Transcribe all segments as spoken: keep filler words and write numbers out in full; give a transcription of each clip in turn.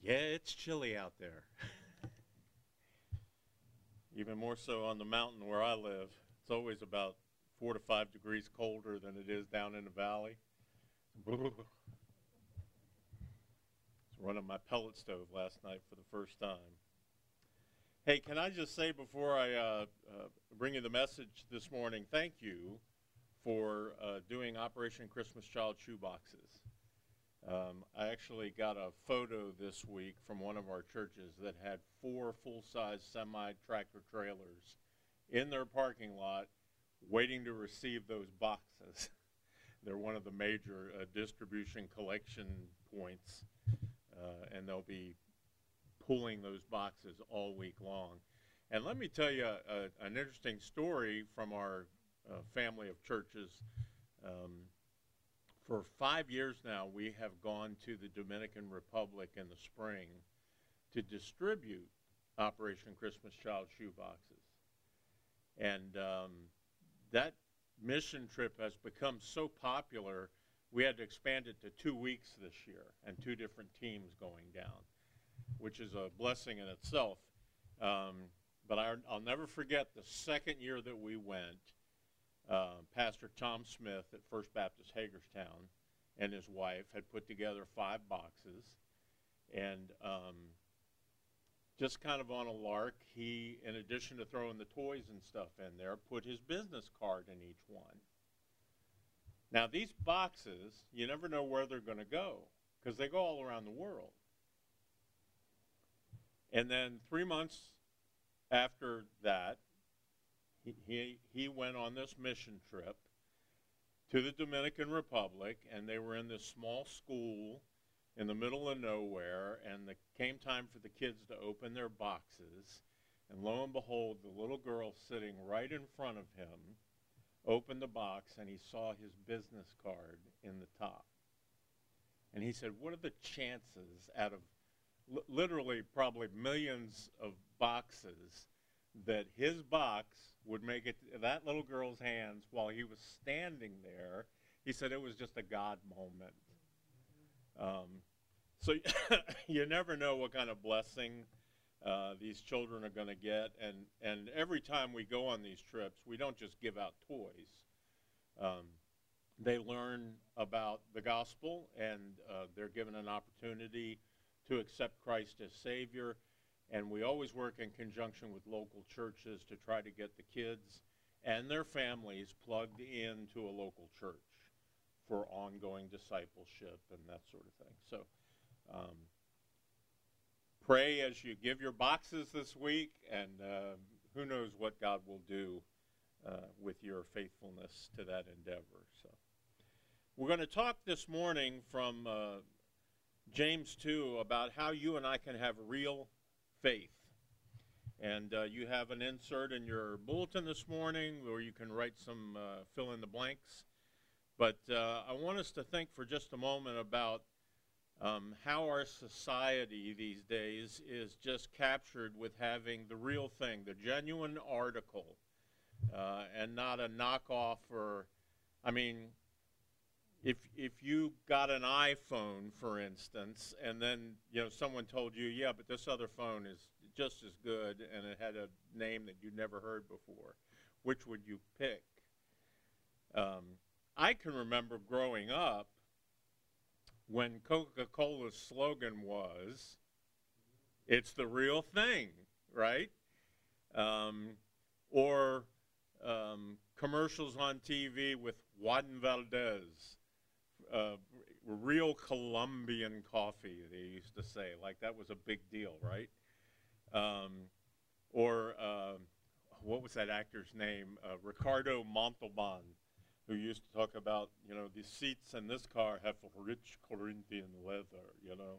Yeah, it's chilly out there. Even more so on the mountain where I live. It's always about four to five degrees colder than it is down in the valley. It's running my pellet stove last night for the first time. Hey, can I just say before I uh, uh, bring you the message this morning, thank you for uh, doing Operation Christmas Child shoeboxes. Um, I actually got a photo this week from one of our churches that had four full-size semi-tractor trailers in their parking lot waiting to receive those boxes. They're one of the major uh, distribution collection points, uh, and they'll be pulling those boxes all week long. And let me tell you a, a, an interesting story from our uh, family of churches. Um, For five years now, we have gone to the Dominican Republic in the spring to distribute Operation Christmas Child shoeboxes. And um, that mission trip has become so popular, we had to expand it to two weeks this year and two different teams going down, which is a blessing in itself. Um, but I, I'll never forget the second year that we went. Uh, Pastor Tom Smith at First Baptist Hagerstown and his wife had put together five boxes, and um, just kind of on a lark, he, in addition to throwing the toys and stuff in there, put his business card in each one. Now, these boxes, you never know where they're going to go, because they go all around the world. And then three months after that, He, he, he went on this mission trip to the Dominican Republic, and they were in this small school in the middle of nowhere, and it came time for the kids to open their boxes, and lo and behold, the little girl sitting right in front of him opened the box, and he saw his business card in the top. And he said, what are the chances out of li- literally probably millions of boxes that his box would make it to that little girl's hands while he was standing there? He said it was just a God moment. Um, so you never know what kind of blessing uh, these children are going to get. And, and every time we go on these trips, we don't just give out toys. Um, they learn about the gospel, and uh, they're given an opportunity to accept Christ as Savior. And we always work in conjunction with local churches to try to get the kids and their families plugged into a local church for ongoing discipleship and that sort of thing. So um, pray as you give your boxes this week, and uh, who knows what God will do uh, with your faithfulness to that endeavor. So we're going to talk this morning from uh, James two about how you and I can have real faith. And uh, you have an insert in your bulletin this morning where you can write some uh, fill in the blanks. But uh, I want us to think for just a moment about um, how our society these days is just captured with having the real thing, the genuine article, uh, and not a knockoff. Or, I mean, If if you got an iPhone, for instance, and then you know someone told you, yeah, but this other phone is just as good, and it had a name that you'd never heard before, which would you pick? Um, I can remember growing up when Coca-Cola's slogan was, "It's the real thing," right? Um, or um, commercials on T V with Juan Valdez. Uh, real Colombian coffee, they used to say. Like that was a big deal, right? Um, or uh, what was that actor's name? Uh, Ricardo Montalban, who used to talk about, you know, the seats in this car have rich Corinthian leather, you know.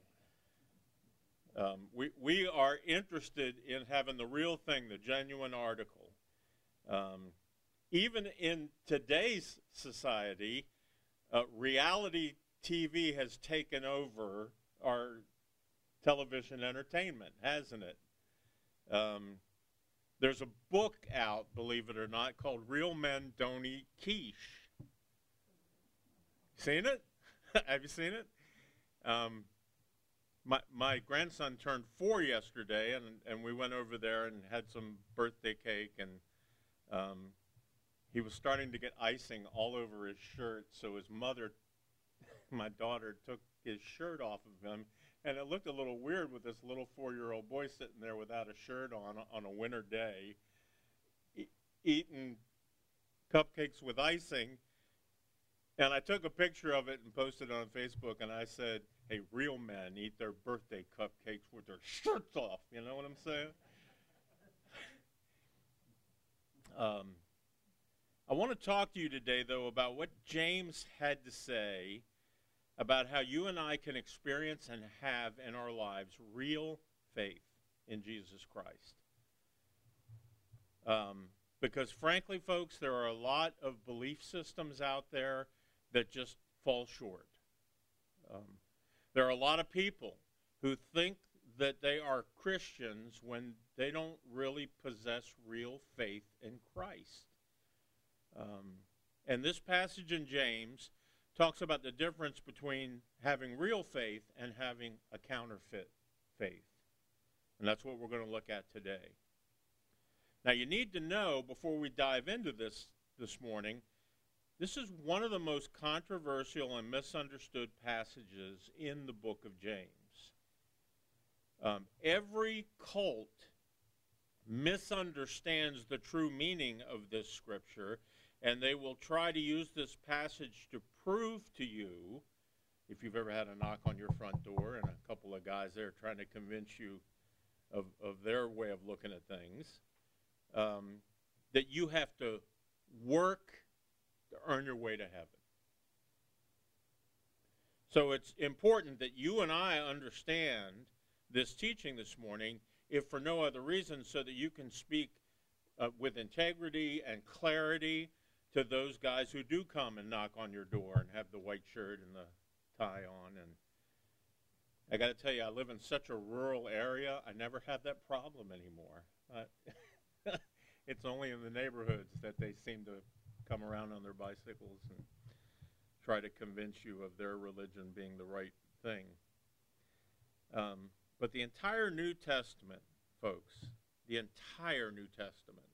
Um, we, we are interested in having the real thing, the genuine article. Um, even in today's society, Uh, reality T V has taken over our television entertainment, hasn't it? Um, there's a book out, believe it or not, called Real Men Don't Eat Quiche. Seen it? Have you seen it? Um, my, my grandson turned four yesterday, and, and we went over there and had some birthday cake, and um, he was starting to get icing all over his shirt, so his mother, my daughter, took his shirt off of him, and it looked a little weird with this little four-year-old boy sitting there without a shirt on on a winter day, e- eating cupcakes with icing. And I took a picture of it and posted it on Facebook, and I said, hey, real men eat their birthday cupcakes with their shirts off. You know what I'm saying? um, I want to talk to you today, though, about what James had to say about how you and I can experience and have in our lives real faith in Jesus Christ. Um, because frankly, folks, there are a lot of belief systems out there that just fall short. Um, there are a lot of people who think that they are Christians when they don't really possess real faith in Christ. Um, and this passage in James talks about the difference between having real faith and having a counterfeit faith. And that's what we're going to look at today. Now, you need to know, before we dive into this this morning, this is one of the most controversial and misunderstood passages in the book of James. Um, every cult misunderstands the true meaning of this scripture, and they will try to use this passage to prove to you, if you've ever had a knock on your front door and a couple of guys there trying to convince you of, of their way of looking at things, um, that you have to work to earn your way to heaven. So it's important that you and I understand this teaching this morning, if for no other reason, so that you can speak uh, with integrity and clarity to those guys who do come and knock on your door and have the white shirt and the tie on. And I got to tell you, I live in such a rural area, I never have that problem anymore. Uh, it's only in the neighborhoods that they seem to come around on their bicycles and try to convince you of their religion being the right thing. Um, but the entire New Testament, folks, the entire New Testament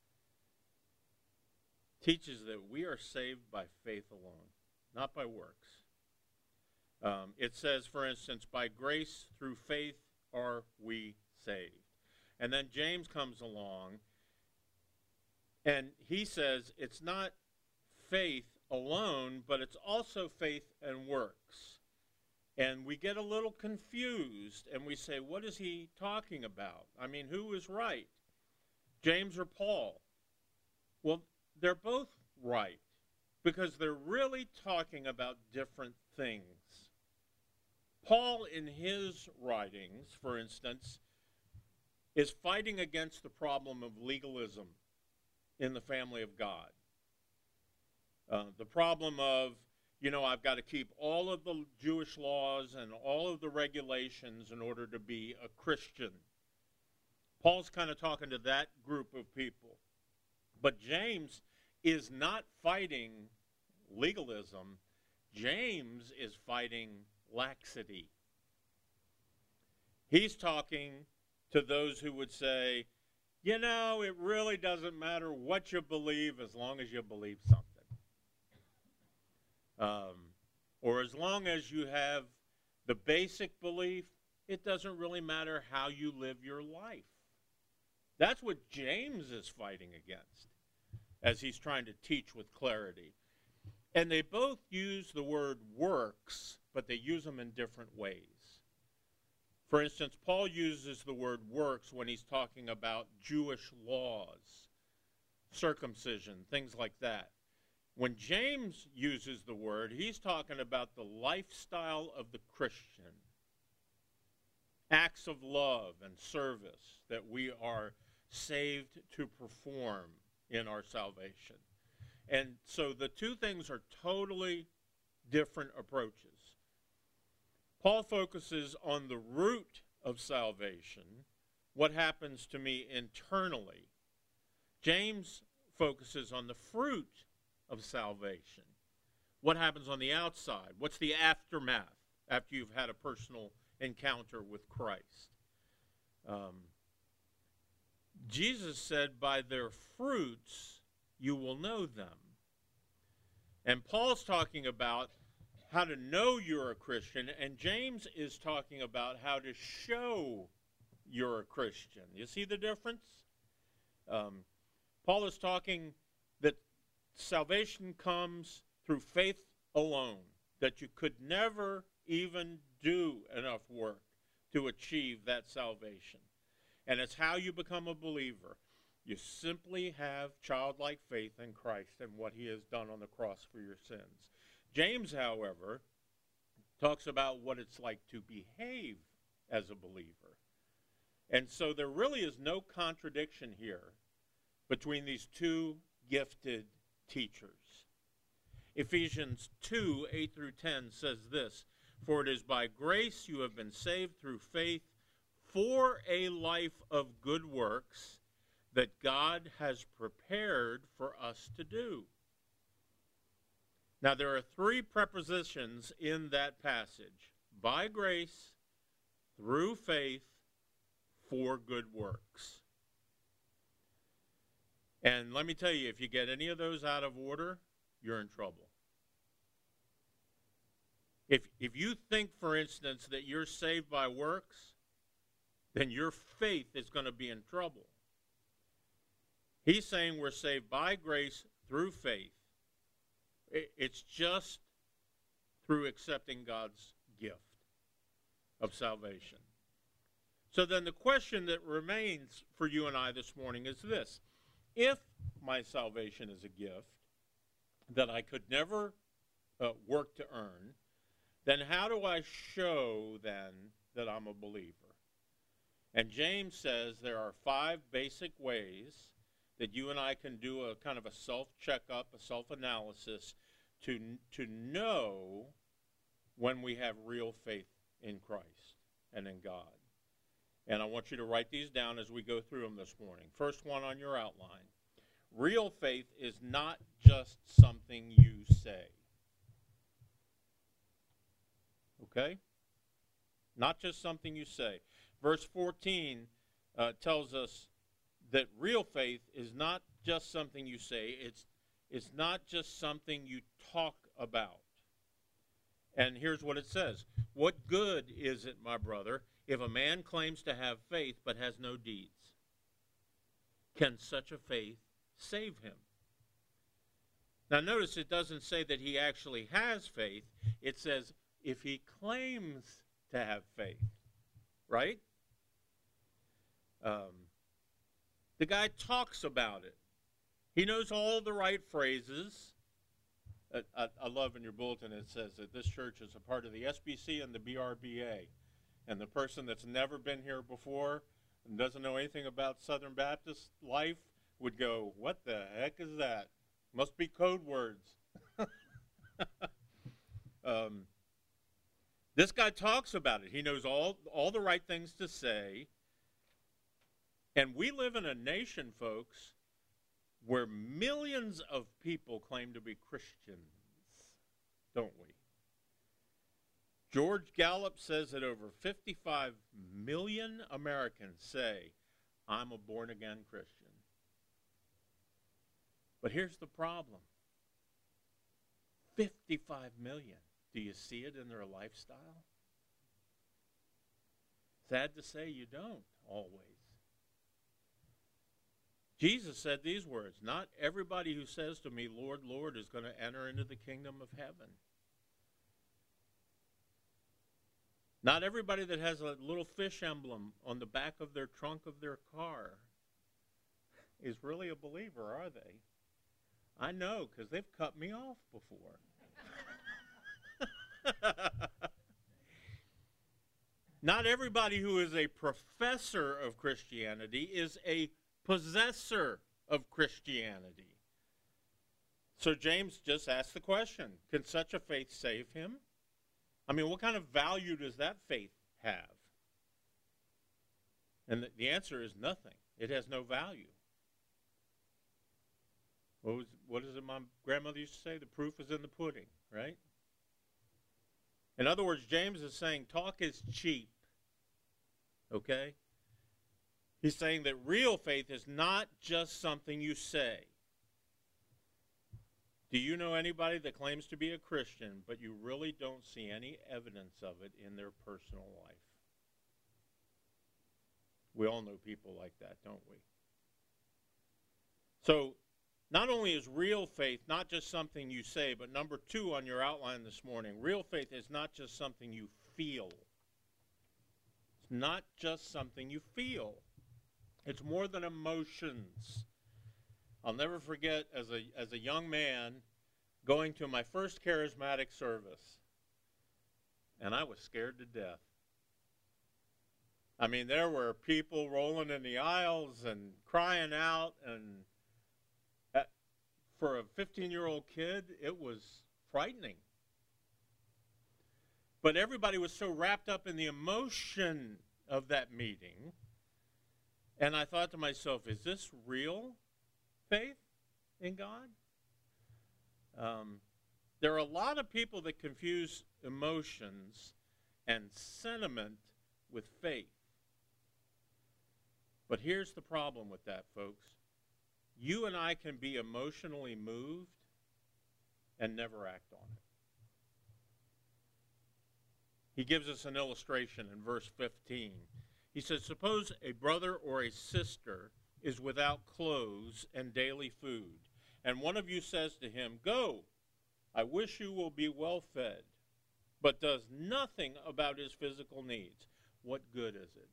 teaches that we are saved by faith alone, not by works. Um, it says, for instance, by grace through faith are we saved. And then James comes along and he says it's not faith alone, but it's also faith and works. And we get a little confused and we say, what is he talking about? I mean, who is right? James or Paul? Well, they're both right because they're really talking about different things. Paul, in his writings, for instance, is fighting against the problem of legalism in the family of God. Uh, the problem of, you know, I've got to keep all of the Jewish laws and all of the regulations in order to be a Christian. Paul's kind of talking to that group of people. But James is not fighting legalism. James is fighting laxity. He's talking to those who would say, you know, it really doesn't matter what you believe as long as you believe something. Um, or as long as you have the basic belief, it doesn't really matter how you live your life. That's what James is fighting against as he's trying to teach with clarity. And they both use the word works, but they use them in different ways. For instance, Paul uses the word works when he's talking about Jewish laws, circumcision, things like that. When James uses the word, he's talking about the lifestyle of the Christian, acts of love and service that we are saved to perform in our salvation. And so the two things are totally different approaches. Paul focuses on the root of salvation, what happens to me internally. James focuses on the fruit of salvation, what happens on the outside, what's the aftermath after you've had a personal encounter with Christ. Um, Jesus said, by their fruits you will know them. And Paul's talking about how to know you're a Christian, and James is talking about how to show you're a Christian. You see the difference? Um, Paul is talking that salvation comes through faith alone, that you could never even do enough work to achieve that salvation. And it's how you become a believer. You simply have childlike faith in Christ and what he has done on the cross for your sins. James, however, talks about what it's like to behave as a believer. And so there really is no contradiction here between these two gifted teachers. Ephesians two, eight through ten says this, "For it is by grace you have been saved through faith, for a life of good works that God has prepared for us to do." Now there are three prepositions in that passage: by grace, through faith, for good works. And let me tell you, if you get any of those out of order, you're in trouble. If, if you think, for instance, that you're saved by works, then your faith is going to be in trouble. He's saying we're saved by grace through faith. It's just through accepting God's gift of salvation. So then the question that remains for you and I this morning is this: if my salvation is a gift that I could never uh, work to earn, then how do I show then that I'm a believer? And James says there are five basic ways that you and I can do a kind of a self-checkup, a self-analysis to, to know when we have real faith in Christ and in God. And I want you to write these down as we go through them this morning. First one on your outline. Real faith is not just something you say. Okay? Not just something you say. Verse fourteen uh, tells us that real faith is not just something you say. It's, it's not just something you talk about. And here's what it says. "What good is it, my brother, if a man claims to have faith but has no deeds? Can such a faith save him?" Now notice it doesn't say that he actually has faith. It says if he claims to have faith, right? Um, the guy talks about it. He knows all the right phrases. I, I, I love in your bulletin it says that this church is a part of the S B C and the B R B A. And the person that's never been here before and doesn't know anything about Southern Baptist life would go, "What the heck is that? Must be code words." um, this guy talks about it. He knows all, all the right things to say. And we live in a nation, folks, where millions of people claim to be Christians, don't we? George Gallup says that over fifty-five million Americans say, "I'm a born-again Christian." But here's the problem. fifty-five million. Do you see it in their lifestyle? Sad to say, you don't always. Jesus said these words, "Not everybody who says to me, 'Lord, Lord,' is going to enter into the kingdom of heaven." Not everybody that has a little fish emblem on the back of their trunk of their car is really a believer, are they? I know, because they've cut me off before. Not everybody who is a professor of Christianity is a possessor of Christianity. So James just asked the question, can such a faith save him? I mean, what kind of value does that faith have? And the, the answer is nothing. It has no value. What, was, what is it my grandmother used to say? The proof is in the pudding, right? In other words, James is saying talk is cheap. Okay? He's saying that real faith is not just something you say. Do you know anybody that claims to be a Christian, but you really don't see any evidence of it in their personal life? We all know people like that, don't we? So, not only is real faith not just something you say, but number two on your outline this morning, real faith is not just something you feel. It's not just something you feel. It's more than emotions. I'll never forget as a as a young man going to my first charismatic service, and I was scared to death. I mean, there were people rolling in the aisles and crying out, and at, for a fifteen-year-old kid, it was frightening. But everybody was so wrapped up in the emotion of that meeting, and I thought to myself, is this real faith in God? Um, there are a lot of people that confuse emotions and sentiment with faith. But here's the problem with that, folks. You and I can be emotionally moved and never act on it. He gives us an illustration in verse fifteen. He says, suppose a brother or a sister is without clothes and daily food, and one of you says to him, go, I wish you will be well fed, but does nothing about his physical needs. What good is it?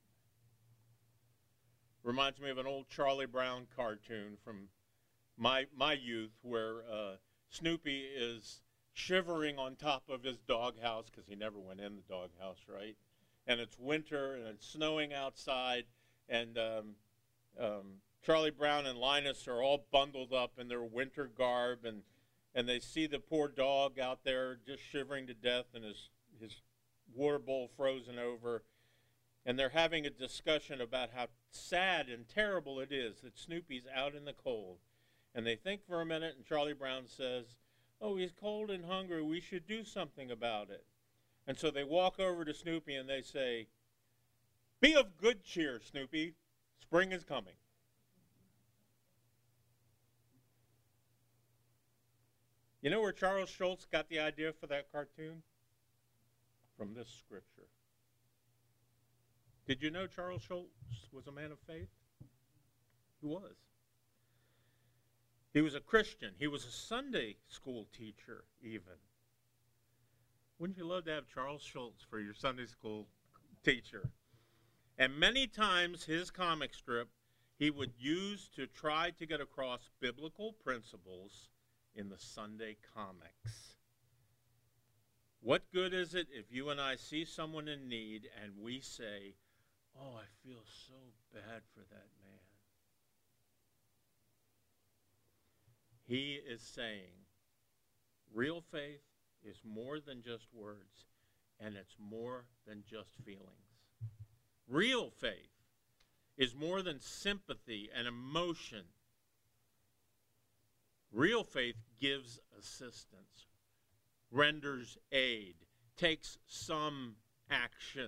Reminds me of an old Charlie Brown cartoon from my my youth where uh, Snoopy is shivering on top of his doghouse because he never went in the doghouse, right? And it's winter and it's snowing outside, and um, um, Charlie Brown and Linus are all bundled up in their winter garb, and and they see the poor dog out there just shivering to death and his his water bowl frozen over. And they're having a discussion about how sad and terrible it is that Snoopy's out in the cold. And they think for a minute, and Charlie Brown says, oh, he's cold and hungry. We should do something about it. And so they walk over to Snoopy and they say, be of good cheer, Snoopy. Spring is coming. You know where Charles Schulz got the idea for that cartoon? From this scripture. Did you know Charles Schulz was a man of faith? He was. He was a Christian. He was a Sunday school teacher, even. Wouldn't you love to have Charles Schulz for your Sunday school teacher? And many times his comic strip he would use to try to get across biblical principles in the Sunday comics. What good is it if you and I see someone in need and we say, oh, I feel so bad for that man? He is saying real faith is more than just words, and it's more than just feelings. Real faith is more than sympathy and emotion. Real faith gives assistance, renders aid, takes some action.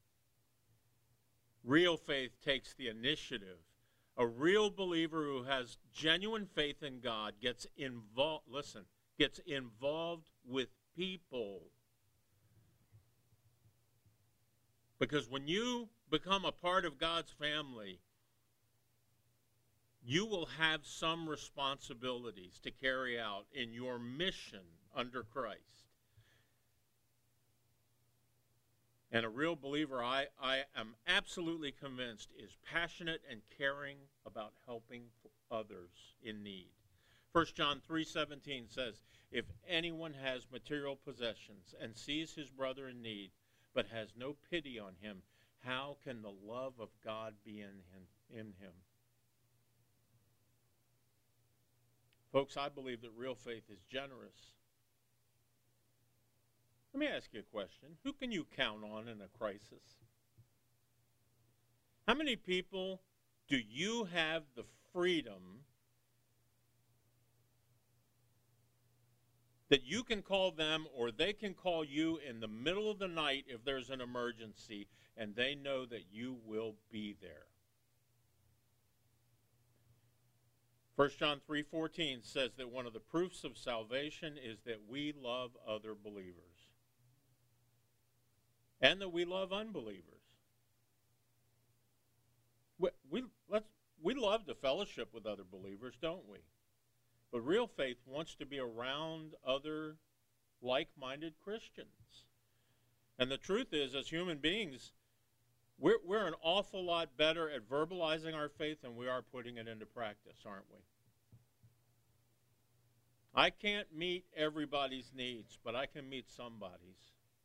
Real faith takes the initiative. A real believer who has genuine faith in God gets involved, listen, gets involved with people. Because when you become a part of God's family, you will have some responsibilities to carry out in your mission under Christ. And a real believer, I, I am absolutely convinced, is passionate and caring about helping others in need. First John three seventeen says, if anyone has material possessions and sees his brother in need, but has no pity on him, how can the love of God be in him? In him? Folks, I believe that real faith is generous. Let me ask you a question. Who can you count on in a crisis? How many people do you have the freedom that you can call them or they can call you in the middle of the night if there's an emergency, and they know that you will be there. First John three fourteen says that one of the proofs of salvation is that we love other believers and that we love unbelievers. We, we, let's, we love to fellowship with other believers, don't we? But real faith wants to be around other like-minded Christians. And the truth is, as human beings, we're, we're an awful lot better at verbalizing our faith than we are putting it into practice, aren't we? I can't meet everybody's needs, but I can meet somebody's.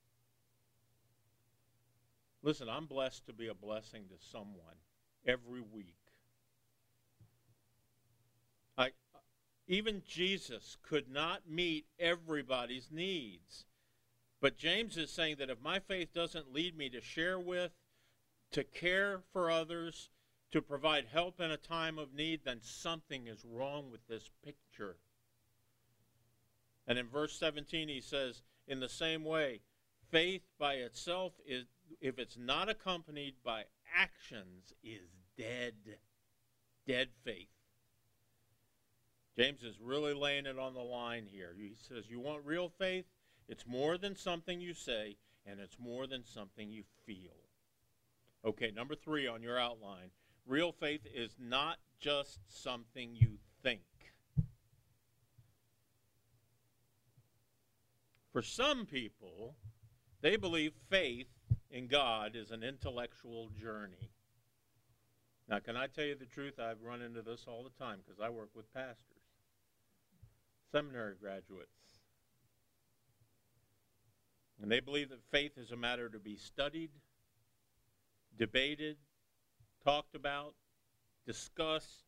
Listen, I'm blessed to be a blessing to someone every week. I, even Jesus could not meet everybody's needs. But James is saying that if my faith doesn't lead me to share with, to care for others, to provide help in a time of need, then something is wrong with this picture. And in verse seventeen he says, in the same way, faith by itself, is, if it's not accompanied by actions, is dead. Dead faith. James is really laying it on the line here. He says, you want real faith? It's more than something you say, and it's more than something you feel. Okay, number three on your outline. Real faith is not just something you think. For some people, they believe faith in God is an intellectual journey. Now, can I tell you the truth? I've run into this all the time because I work with pastors, seminary graduates. And they believe that faith is a matter to be studied, debated, talked about, discussed.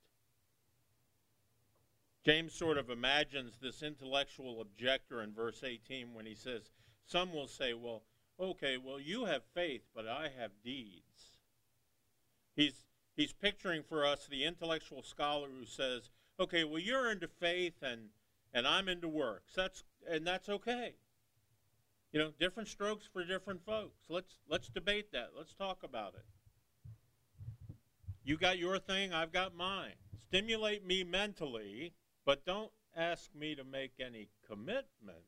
James sort of imagines this intellectual objector in verse eighteen when he says, some will say, well, okay, well, you have faith, but I have deeds. He's, he's picturing for us the intellectual scholar who says, okay, well, you're into faith and, and I'm into works. That's, and that's okay. You know, different strokes for different folks. Let's, let's debate that. Let's talk about it. You got your thing, I've got mine. Stimulate me mentally, but don't ask me to make any commitment.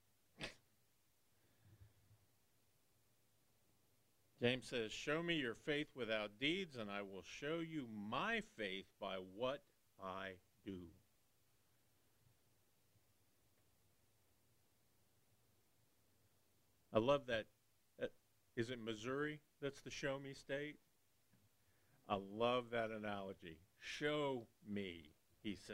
James says, show me your faith without deeds, and I will show you my faith by what I do. I love that. Uh, is it Missouri that's the show me state? I love that analogy. Show me, he says.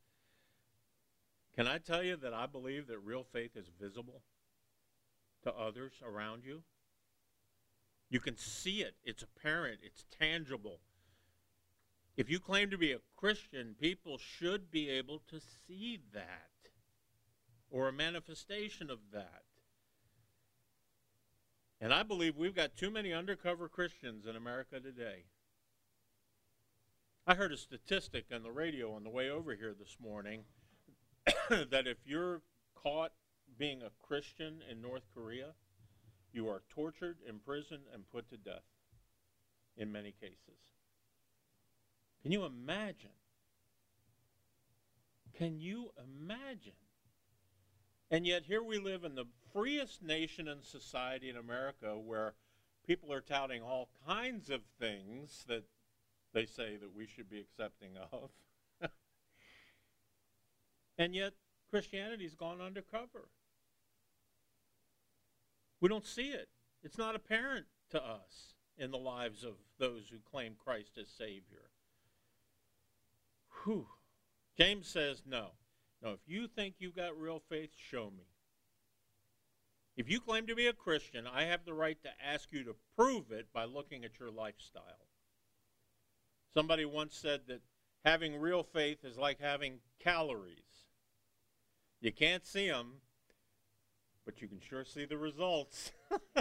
Can I tell you that I believe that real faith is visible to others around you? You can see it. It's apparent. It's tangible. If you claim to be a Christian, people should be able to see that or a manifestation of that. And I believe we've got too many undercover Christians in America today. I heard a statistic on the radio on the way over here this morning that if you're caught being a Christian in North Korea, you are tortured, imprisoned, and put to death in many cases. Can you imagine? Can you imagine? And yet here we live in the freest nation and society in America where people are touting all kinds of things that they say that we should be accepting of. And yet Christianity's gone undercover. We don't see it. It's not apparent to us in the lives of those who claim Christ as Savior. Whew. James says no. No, if you think you've got real faith, show me. If you claim to be a Christian, I have the right to ask you to prove it by looking at your lifestyle. Somebody once said that having real faith is like having calories. You can't see them, but you can sure see the results.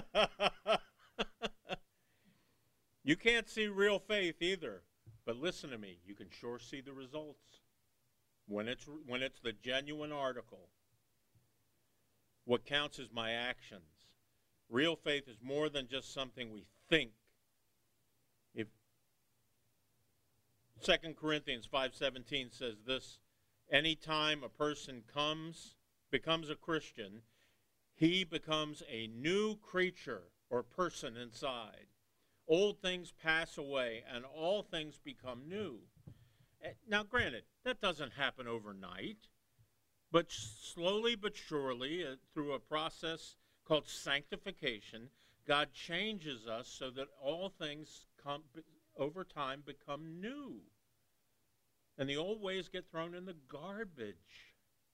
You can't see real faith either, but listen to me, you can sure see the results when it's when it's the genuine article. What counts is my actions. Real faith is more than just something we think. If Second Corinthians five seventeen says this, anytime a person comes, becomes a Christian, he becomes a new creature or person inside. Old things pass away and all things become new. Now, granted, that doesn't happen overnight, but slowly but surely, uh, through a process called sanctification, God changes us so that all things come, over time become new. And the old ways get thrown in the garbage.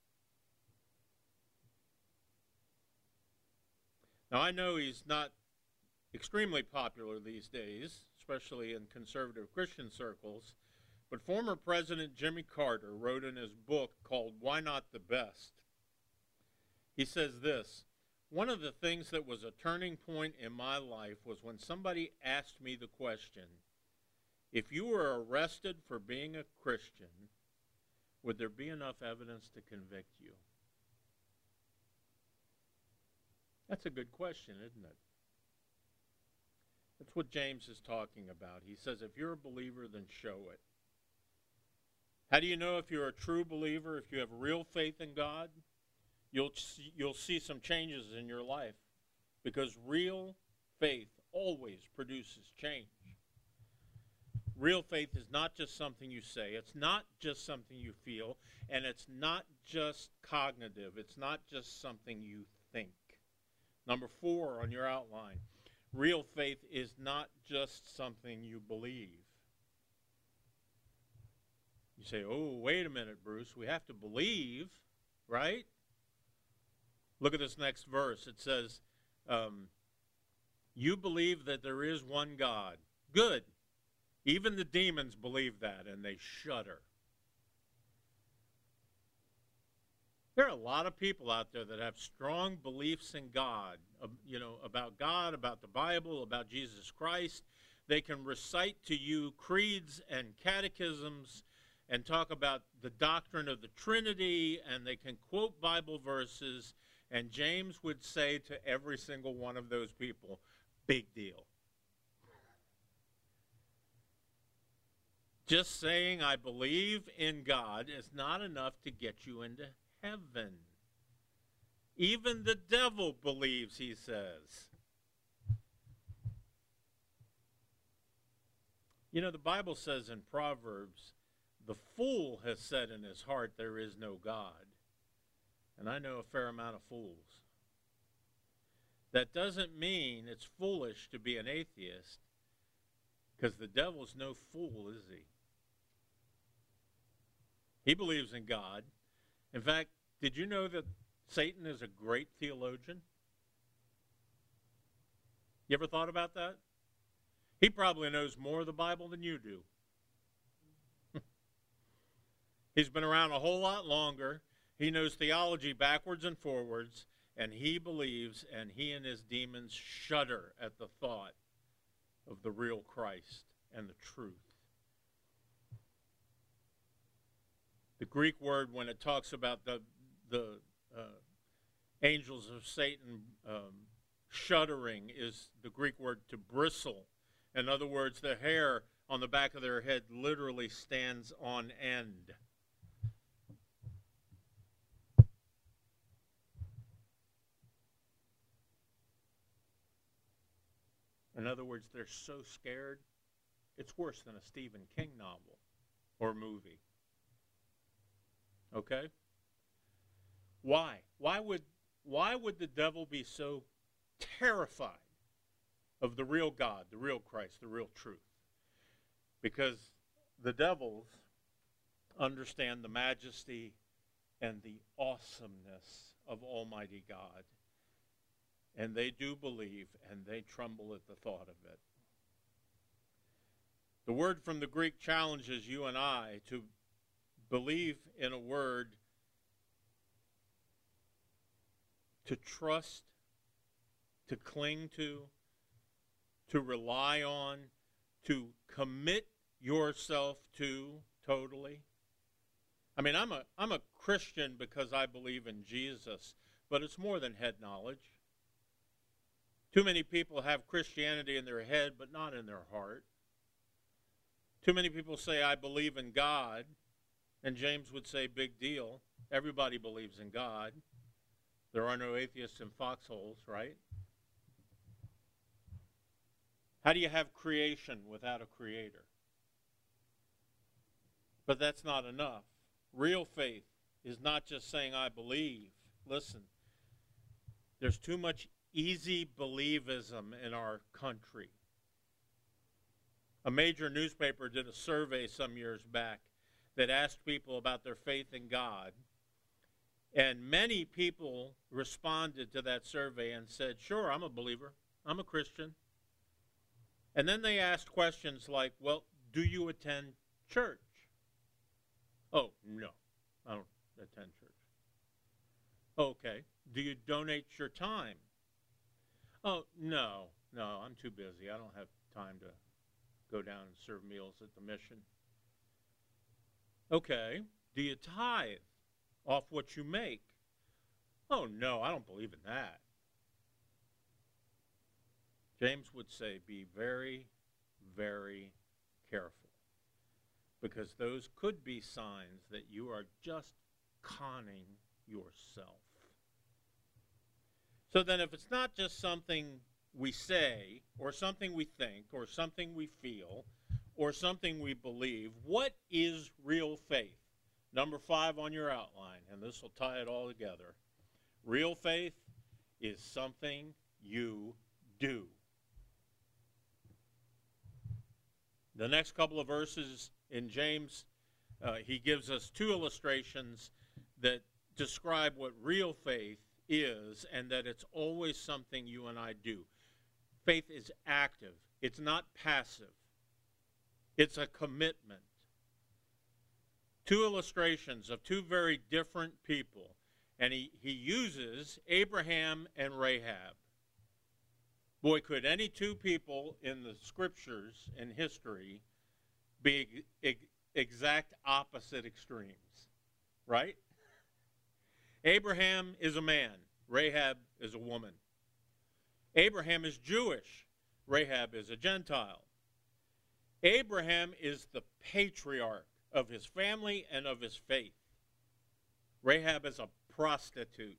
Now, I know he's not extremely popular these days, especially in conservative Christian circles, but former President Jimmy Carter wrote in his book called Why Not the Best? He says this, one of the things that was a turning point in my life was when somebody asked me the question, if you were arrested for being a Christian, would there be enough evidence to convict you? That's a good question, isn't it? That's what James is talking about. He says, if you're a believer, then show it. How do you know if you're a true believer, if you have real faith in God? You'll, you'll see some changes in your life because real faith always produces change. Real faith is not just something you say. It's not just something you feel. And it's not just cognitive. It's not just something you think. Number four on your outline. Real faith is not just something you believe. You say, oh, wait a minute, Bruce. We have to believe, right? Look at this next verse. It says, um, you believe that there is one God. Good. Even the demons believe that, and they shudder. There are a lot of people out there that have strong beliefs in God, uh, you know, about God, about the Bible, about Jesus Christ. They can recite to you creeds and catechisms and talk about the doctrine of the Trinity, and they can quote Bible verses, and James would say to every single one of those people, big deal. Just saying I believe in God is not enough to get you into heaven. Even the devil believes, he says. You know, the Bible says in Proverbs, the fool has said in his heart there is no God. And I know a fair amount of fools. That doesn't mean it's foolish to be an atheist, because the devil's no fool, is he? He believes in God. In fact, did you know that Satan is a great theologian? You ever thought about that? He probably knows more of the Bible than you do. He's been around a whole lot longer. He knows theology backwards and forwards, and he believes, and he and his demons shudder at the thought of the real Christ and the truth. The Greek word, when it talks about the, the uh, angels of Satan um, shuddering, is the Greek word to bristle. In other words, the hair on the back of their head literally stands on end. In other words, they're so scared, it's worse than a Stephen King novel or movie. Okay? Why? Why would, why would the devil be so terrified of the real God, the real Christ, the real truth? Because the devils understand the majesty and the awesomeness of Almighty God. And they do believe, and they tremble at the thought of it. The word from the Greek challenges you and I to believe in a word, to trust, to cling to, to rely on, to commit yourself to totally. I mean, I'm a, I'm a Christian because I believe in Jesus, but it's more than head knowledge. Too many people have Christianity in their head, but not in their heart. Too many people say, I believe in God, and James would say, big deal. Everybody believes in God. There are no atheists in foxholes, right? How do you have creation without a creator? But that's not enough. Real faith is not just saying, I believe. Listen, there's too much easy believism in our country. A major newspaper did a survey some years back that asked people about their faith in God. And many people responded to that survey and said, sure, I'm a believer. I'm a Christian. And then they asked questions like, well, do you attend church? Oh, no, I don't attend church. Okay, do you donate your time? Oh, no, no, I'm too busy. I don't have time to go down and serve meals at the mission. Okay, do you tithe off what you make? Oh, no, I don't believe in that. James would say, be very, very careful, because those could be signs that you are just conning yourself. So then if it's not just something we say, or something we think, or something we feel, or something we believe, what is real faith? Number five on your outline, and this will tie it all together. Real faith is something you do. The next couple of verses in James, uh, he gives us two illustrations that describe what real faith is, and that it's always something you and I do. Faith is active. It's not passive. It's a commitment. Two illustrations of two very different people, and he, he uses Abraham and Rahab. Boy, could any two people in the scriptures and history be ex exact opposite extremes, right? Abraham is a man. Rahab is a woman. Abraham is Jewish. Rahab is a Gentile. Abraham is the patriarch of his family and of his faith. Rahab is a prostitute.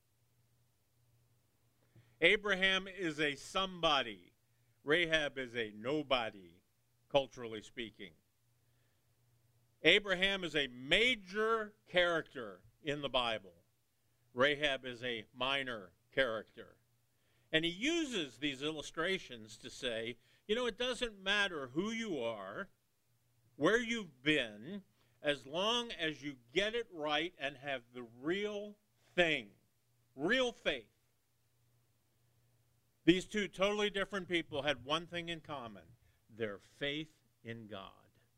Abraham is a somebody. Rahab is a nobody, culturally speaking. Abraham is a major character in the Bible. Rahab is a minor character. And he uses these illustrations to say, you know, it doesn't matter who you are, where you've been, as long as you get it right and have the real thing, real faith. These two totally different people had one thing in common: their faith in God.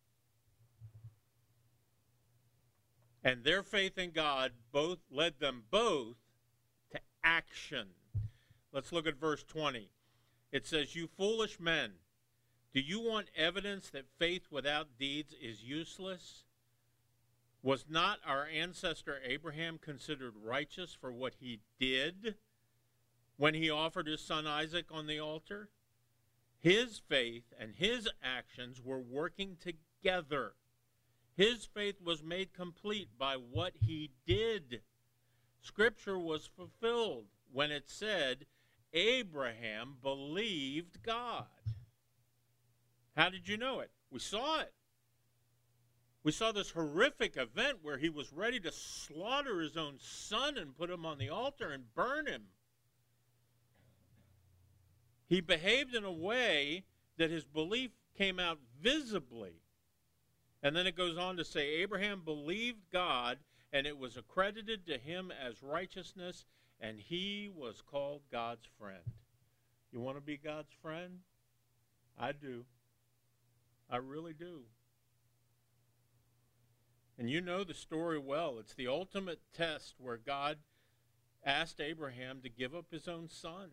And their faith in God both led them both to action. Let's look at verse twenty. It says, you foolish men, do you want evidence that faith without deeds is useless? Was not our ancestor Abraham considered righteous for what he did when he offered his son Isaac on the altar? His faith and his actions were working together. His faith was made complete by what he did. Scripture was fulfilled when it said, Abraham believed God. How did you know it? We saw it. We saw this horrific event where he was ready to slaughter his own son and put him on the altar and burn him. He behaved in a way that his belief came out visibly. And then it goes on to say, Abraham believed God, and it was accredited to him as righteousness, and he was called God's friend. You want to be God's friend? I do. I really do. And you know the story well. It's the ultimate test where God asked Abraham to give up his own son.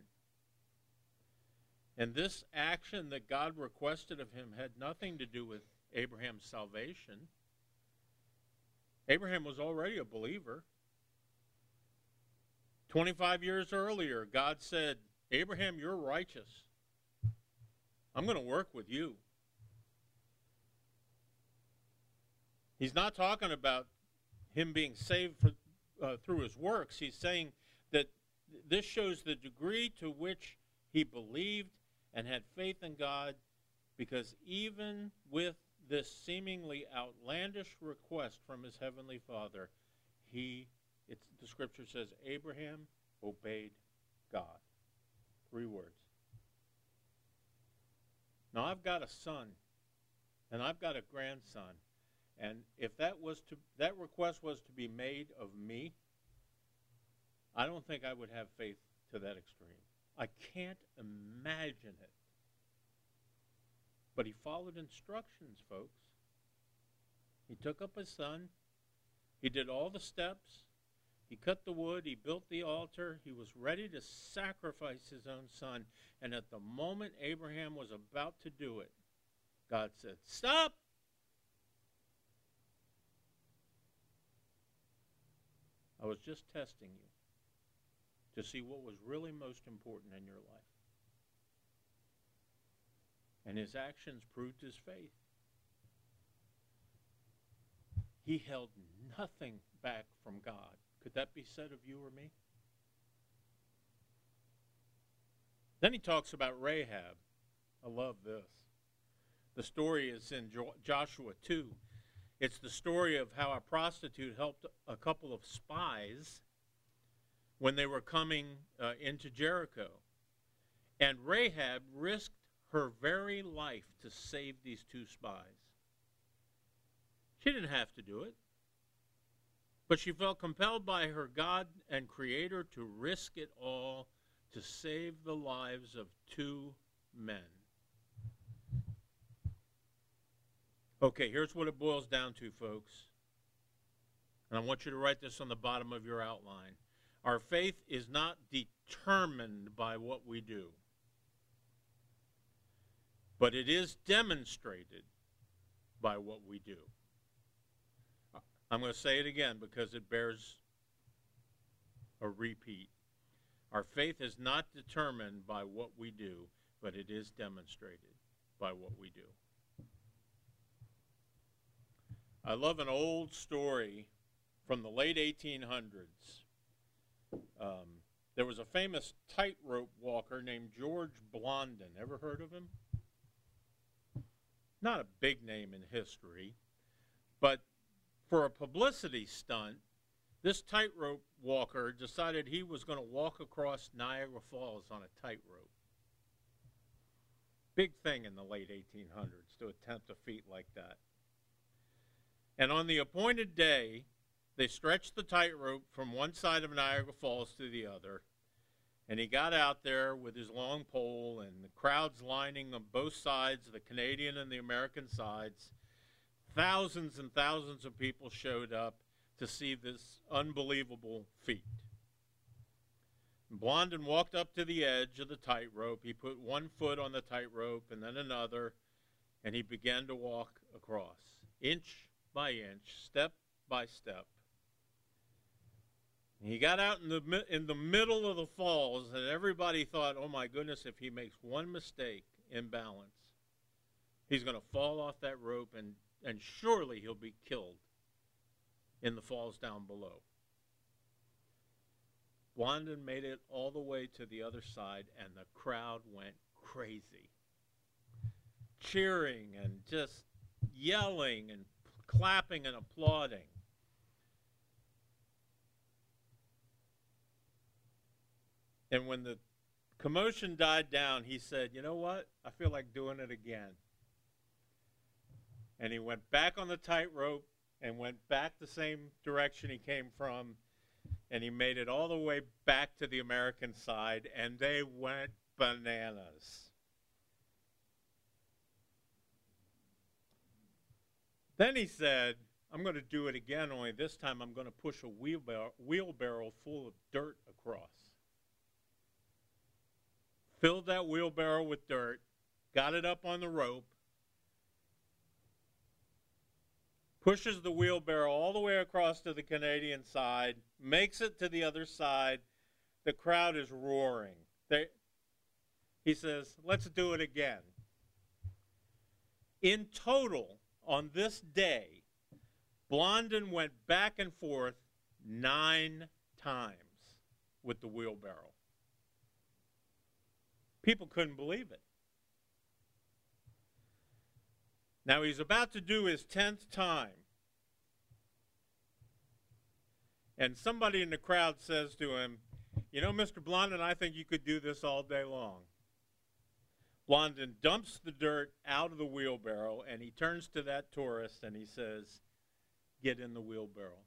And this action that God requested of him had nothing to do with Abraham's salvation. Abraham was already a believer. twenty-five years earlier, God said, Abraham, you're righteous. I'm going to work with you. He's not talking about him being saved for, uh, through his works. He's saying that this shows the degree to which he believed and had faith in God, because even with this seemingly outlandish request from his heavenly Father, he, it's, the scripture says, Abraham obeyed God. Three words. Now, I've got a son, and I've got a grandson, and if that was to that request was to be made of me, I don't think I would have faith to that extreme. I can't imagine it. But he followed instructions, folks. He took up his son. He did all the steps. He cut the wood. He built the altar. He was ready to sacrifice his own son. And at the moment Abraham was about to do it, God said, stop! I was just testing you to see what was really most important in your life. And his actions proved his faith. He held nothing back from God. Could that be said of you or me? Then he talks about Rahab. I love this. The story is in jo- Joshua two. It's the story of how a prostitute helped a couple of spies when they were coming uh, into Jericho. And Rahab risked her very life to save these two spies. She didn't have to do it, but she felt compelled by her God and Creator to risk it all to save the lives of two men. Okay, here's what it boils down to, folks. And I want you to write this on the bottom of your outline. Our faith is not determined by what we do, but it is demonstrated by what we do. I'm going to say it again because it bears a repeat. Our faith is not determined by what we do, but it is demonstrated by what we do. I love an old story from the late eighteen hundreds. Um, there was a famous tightrope walker named George Blondin. Ever heard of him? Not a big name in history, but for a publicity stunt, this tightrope walker decided he was going to walk across Niagara Falls on a tightrope. Big thing in the late eighteen hundreds to attempt a feat like that. And on the appointed day, they stretched the tightrope from one side of Niagara Falls to the other, and he got out there with his long pole, and the crowds lining on both sides, the Canadian and the American sides. Thousands and thousands of people showed up to see this unbelievable feat. Blondin walked up to the edge of the tightrope. He put one foot on the tightrope and then another, and he began to walk across, inch by inch, step by step. He got out in the in the middle of the falls, and everybody thought, oh my goodness, if he makes one mistake in balance, he's going to fall off that rope, and, and surely he'll be killed in the falls down below. Blondin made it all the way to the other side, and the crowd went crazy, cheering and just yelling and clapping and applauding. And when the commotion died down, he said, you know what? I feel like doing it again. And he went back on the tightrope and went back the same direction he came from, and he made it all the way back to the American side, and they went bananas. Then he said, I'm going to do it again, only this time I'm going to push a wheelbarrow, wheelbarrow full of dirt across. Filled that wheelbarrow with dirt, got it up on the rope, pushes the wheelbarrow all the way across to the Canadian side, makes it to the other side, the crowd is roaring. They, he says, let's do it again. In total, on this day, Blondin went back and forth nine times with the wheelbarrow. People couldn't believe it. Now he's about to do his tenth time. And somebody in the crowd says to him, you know, Mister Blondin, I think you could do this all day long. Blondin dumps the dirt out of the wheelbarrow, and he turns to that tourist and he says, get in the wheelbarrow.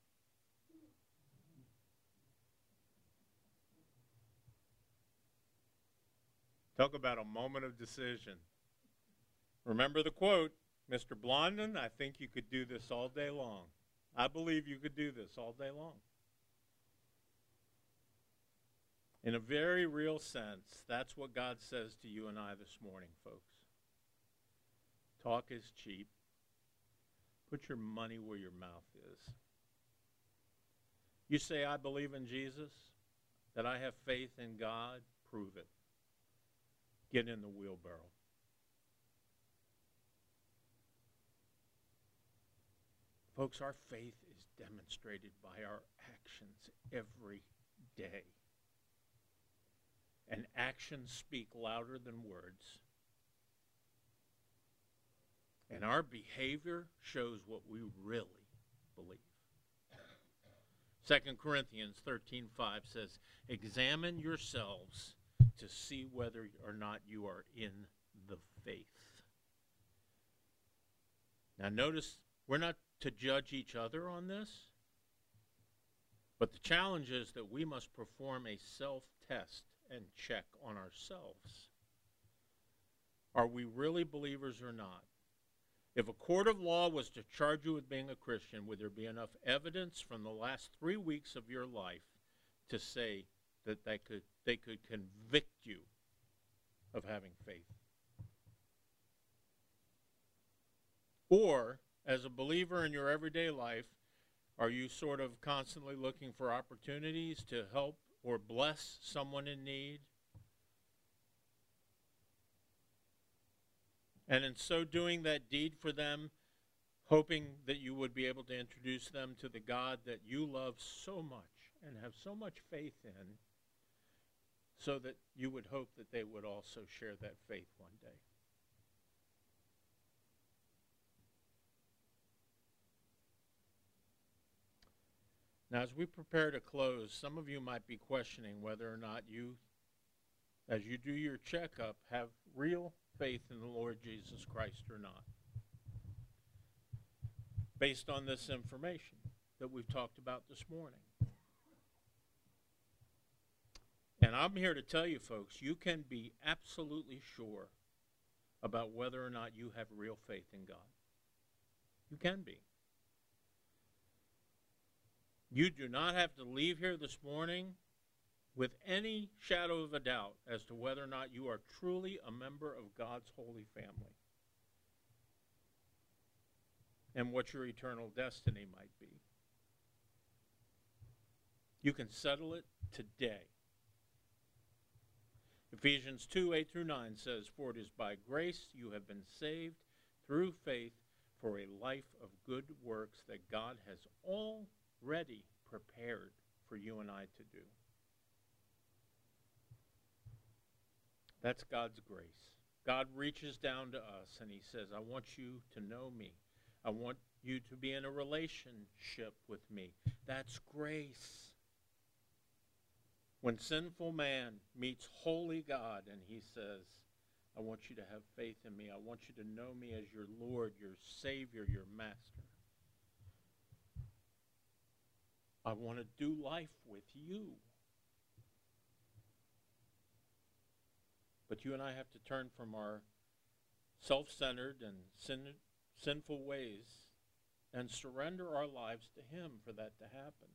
Talk about a moment of decision. Remember the quote, Mister Blondin, I think you could do this all day long. I believe you could do this all day long. In a very real sense, that's what God says to you and I this morning, folks. Talk is cheap. Put your money where your mouth is. You say, I believe in Jesus, that I have faith in God, prove it. Get in the wheelbarrow. Folks, our faith is demonstrated by our actions every day. And actions speak louder than words. And our behavior shows what we really believe. Second Corinthians thirteen five says, examine yourselves to see whether or not you are in the faith. Now notice, we're not to judge each other on this, but the challenge is that we must perform a self-test and check on ourselves. Are we really believers or not? If a court of law was to charge you with being a Christian, would there be enough evidence from the last three weeks of your life to say that they could, they could convict you of having faith? Or, as a believer in your everyday life, are you sort of constantly looking for opportunities to help or bless someone in need? And in so doing that deed for them, hoping that you would be able to introduce them to the God that you love so much and have so much faith in, so that you would hope that they would also share that faith one day. Now, as we prepare to close, some of you might be questioning whether or not you, as you do your checkup, have real faith in the Lord Jesus Christ or not, based on this information that we've talked about this morning. And I'm here to tell you, folks, you can be absolutely sure about whether or not you have real faith in God. You can be. You do not have to leave here this morning with any shadow of a doubt as to whether or not you are truly a member of God's holy family and what your eternal destiny might be. You can settle it today. Ephesians two, eight through nine says, for it is by grace you have been saved through faith for a life of good works that God has already prepared for you and I to do. That's God's grace. God reaches down to us and he says, I want you to know me. I want you to be in a relationship with me. That's grace. When sinful man meets holy God and he says, I want you to have faith in me. I want you to know me as your Lord, your Savior, your Master. I want to do life with you. But you and I have to turn from our self-centered and sin, sinful ways and surrender our lives to him for that to happen.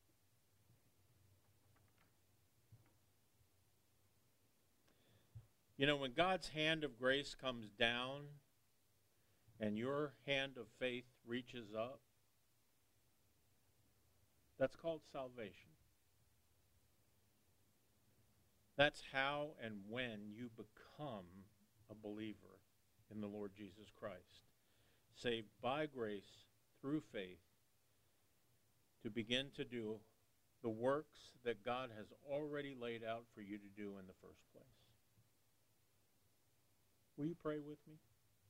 You know, when God's hand of grace comes down and your hand of faith reaches up, that's called salvation. That's how and when you become a believer in the Lord Jesus Christ. Saved by grace through faith to begin to do the works that God has already laid out for you to do in the first place. Will you pray with me?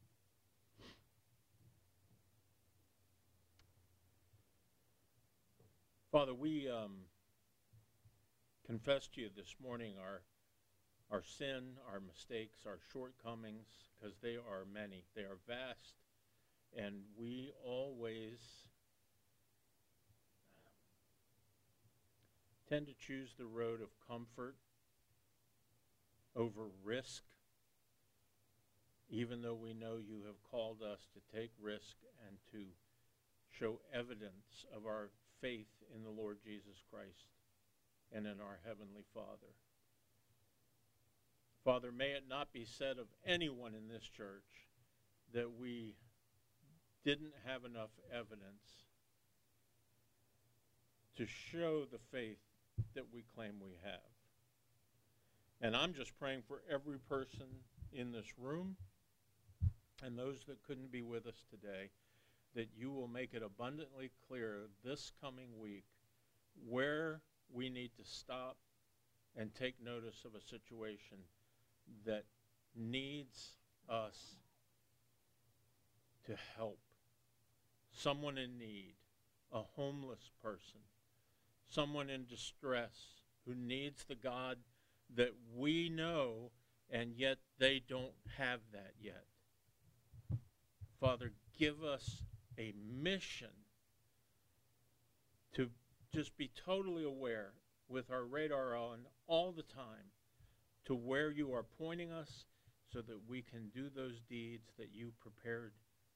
Father, we um, confess to you this morning our our sin, our mistakes, our shortcomings, because they are many. They are vast, and we always tend to choose the road of comfort over risk, even though we know you have called us to take risk and to show evidence of our faith in the Lord Jesus Christ and in our Heavenly Father. Father, may it not be said of anyone in this church that we didn't have enough evidence to show the faith that we claim we have. And I'm just praying for every person in this room and those that couldn't be with us today, that you will make it abundantly clear this coming week where we need to stop and take notice of a situation that needs us to help. Someone in need, a homeless person, someone in distress who needs the God that we know, and yet they don't have that yet. Father, give us a mission to just be totally aware with our radar on all the time to where you are pointing us so that we can do those deeds that you prepared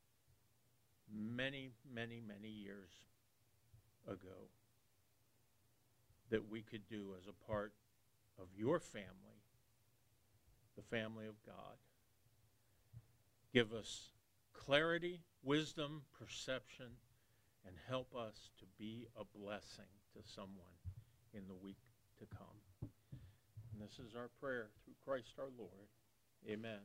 many, many, many years ago that we could do as a part of your family, the family of God. Give us clarity, wisdom, perception, and help us to be a blessing to someone in the week to come. And this is our prayer through Christ our Lord. Amen.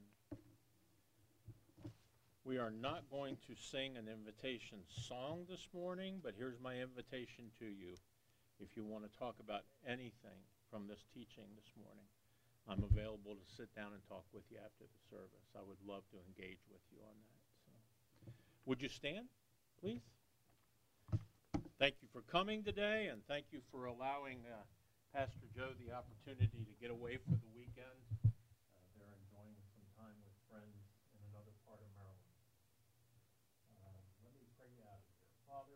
We are not going to sing an invitation song this morning, but here's my invitation to you. If you want to talk about anything from this teaching this morning, I'm available to sit down and talk with you after the service. I would love to engage with you on that. So, would you stand, please? Thank you for coming today, and thank you for allowing uh, Pastor Joe the opportunity to get away for the weekend. Uh, they're enjoying some time with friends in another part of Maryland. Uh, let me pray you out of here. Father,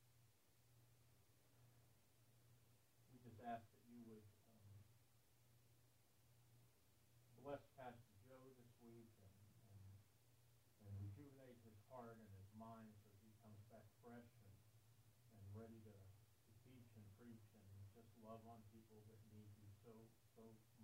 we just ask that you would um, bless Pastor Joe this week and, and, and rejuvenate his heart and his mind so he comes back fresh and, and ready to, to teach and preach and just love on people that need you so, so